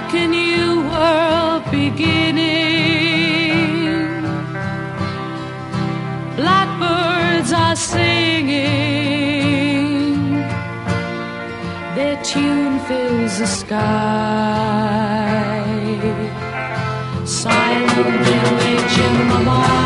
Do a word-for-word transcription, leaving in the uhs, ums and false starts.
like a new world beginning. Blackbirds are singing, their tune fills the sky. Silent village in the morning.